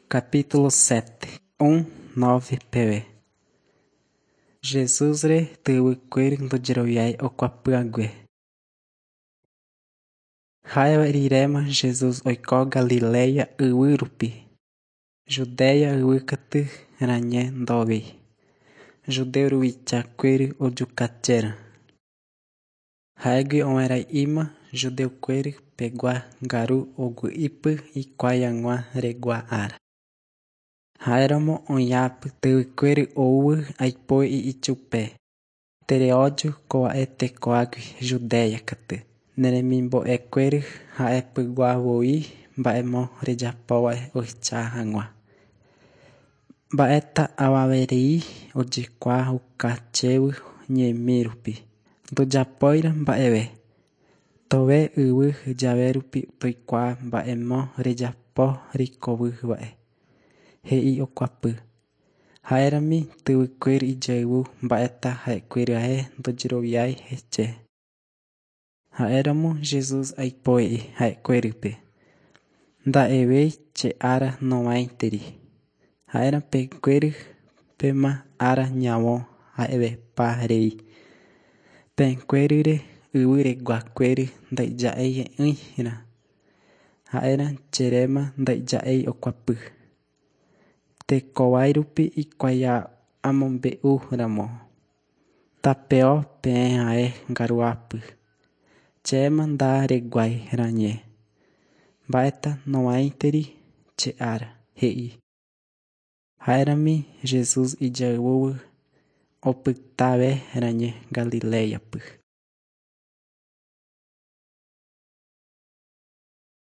Capítulo 7 1:9 pv. Jesus re tɨvɨkuéri ndojeroviái okuapy'ague. Ha'everirẽma Jesus oiko Galileya yvy rupi. Judéia yvy kyty rañe ndóvei. Judeu ruvichakuéri ojukachéra. Ha'égui ovərã'ỹma judeukuéri pegua ngaru ogu'ípy hikuái hag̃ua regua ára. Ha'éramo oĩapy tɨvɨkuéri oúvy aipo i'i chupe: “Tereóju kova'e tekoágui Judéia kyty. Neremimbo'ekuéri ha'epyguavoi mba'emo rejapóvae oicha hag̃ua. Mba'éta avaverei ojekuaa ukachévy ñe'ẽmi rupi. Ndojapóira mba'eve. Tove yvy javerupi toikuaa mba'émo rejapo reikovýva'e”, he'i okuapy. Ha'érami tɨvɨkuéri ijeyvu mba'éta ha'ekuérae ndojeroviái hese. Ha'éramo Jesus aipo'e'i ha'ekuérýpe: “Nda'evéi che ára novaínteri. Ha'érapekuéri péma ára ñavõ ha'evépa rey. Pe'ẽkuérire yvy reguakuéri ndaija'éi e'ỹirã. Ha'érã cheréma ndaija'éi okuapy. Tekovái rupi ikuái amombe'úramo. Tapeo peẽ ha'e ngaruapy. Chéma ndareguái rañe. Mba'éta novaínteri che ára”, he'i. Ha'érami Jesus ijeyvúvy opytave rañe Galiléiapy.